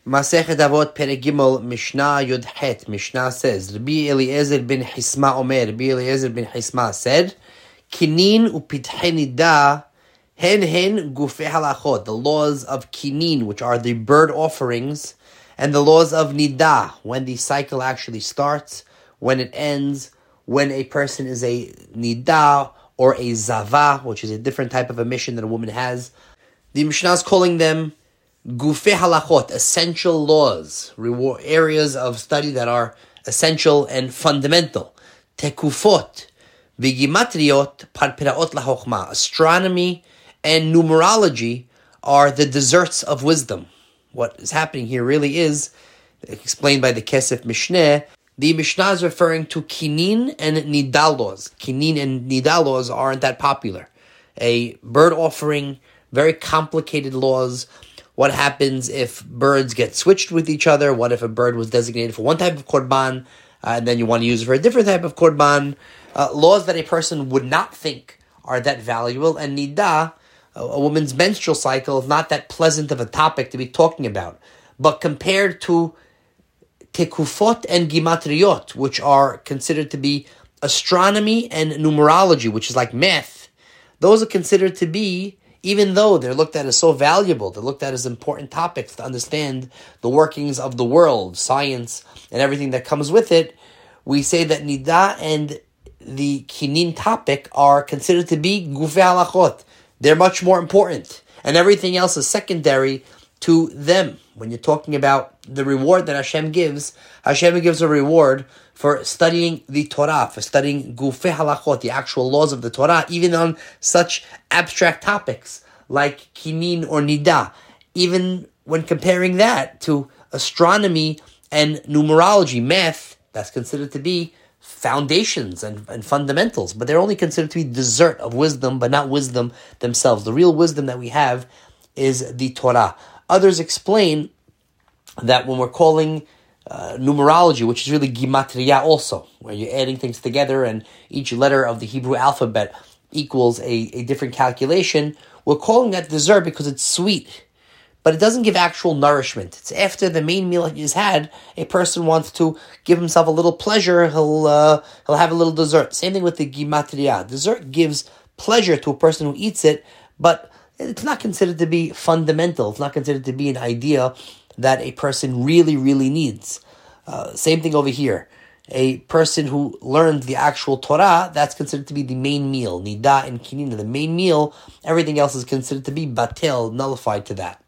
Masechet Avot Perek Gimel Mishnah Yud Het. Mishnah says, Rabbi Eliezer ben Hisma Omer, Rabbi Eliezer ben Hisma said, Kinin upitche nida hen gufei halachot. The laws of kinin, which are the bird offerings, and the laws of nida, when the cycle actually starts, when it ends, when a person is a nida or a zava, which is a different type of emission that a woman has. The Mishnah is calling them Gufei halachot, essential laws, areas of study that are essential and fundamental. Tekufot, v'gimatriot, parpiraot lachochma. Astronomy and numerology are the desserts of wisdom. What is happening here really is, explained by the Kesef Mishneh, the Mishnah is referring to kinin and nida laws. Kinin and nida laws aren't that popular. A bird offering, very complicated laws. What happens if birds get switched with each other? What if a bird was designated for one type of korban, and then you want to use it for a different type of korban? Laws that a person would not think are that valuable. And nida, a woman's menstrual cycle, is not that pleasant of a topic to be talking about. But compared to tekufot and gimatriot, which are considered to be astronomy and numerology, which is like math, those are considered to be, even though they're looked at as so valuable, they're looked at as important topics to understand the workings of the world, science, and everything that comes with it, we say that nida and the kinin topic are considered to be gufei halachot. They're much more important, and everything else is secondary to them. When you're talking about the reward that Hashem gives a reward for studying the Torah, for studying gufei halachot, the actual laws of the Torah, even on such abstract topics like kinin or nida. Even when comparing that to astronomy and numerology, math, that's considered to be foundations and fundamentals, but they're only considered to be dessert of wisdom, but not wisdom themselves. The real wisdom that we have is the Torah. Others explain that when we're calling numerology, which is really gimatria also, where you're adding things together and each letter of the Hebrew alphabet equals a different calculation, we're calling that dessert because it's sweet, but it doesn't give actual nourishment. It's after the main meal is had, a person wants to give himself a little pleasure, he'll have a little dessert. Same thing with the gimatria. Dessert gives pleasure to a person who eats it, but it's not considered to be fundamental. It's not considered to be an idea that a person really, really needs. Same thing over here. A person who learns the actual Torah, that's considered to be the main meal. Nida and kinina, the main meal. Everything else is considered to be batel, nullified to that.